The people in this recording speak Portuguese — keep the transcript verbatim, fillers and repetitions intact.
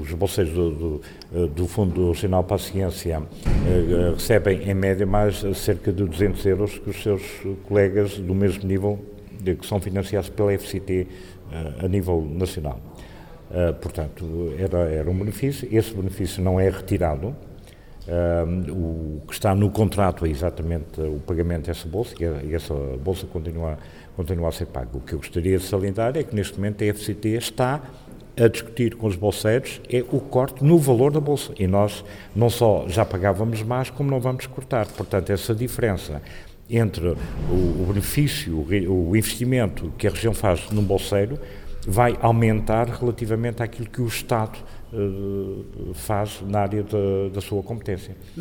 os bolseiros do, do, do Fundo Regional para a Ciência uh, recebem, em média, mais cerca de duzentos euros que os seus colegas do mesmo nível, de, que são financiados pela F C T uh, a nível nacional. Uh, portanto, era, era um benefício, esse benefício não é retirado. Uh, o que está no contrato é exatamente o pagamento dessa bolsa e essa bolsa continua, continua a ser paga. O que eu gostaria de salientar é que neste momento a F C T está a discutir com os bolseiros é o corte no valor da bolsa e nós não só já pagávamos mais como não vamos cortar. Portanto, essa diferença entre o, o benefício, o, o investimento que a região faz num bolseiro vai aumentar relativamente àquilo que o Estado uh, faz na área da, da sua competência.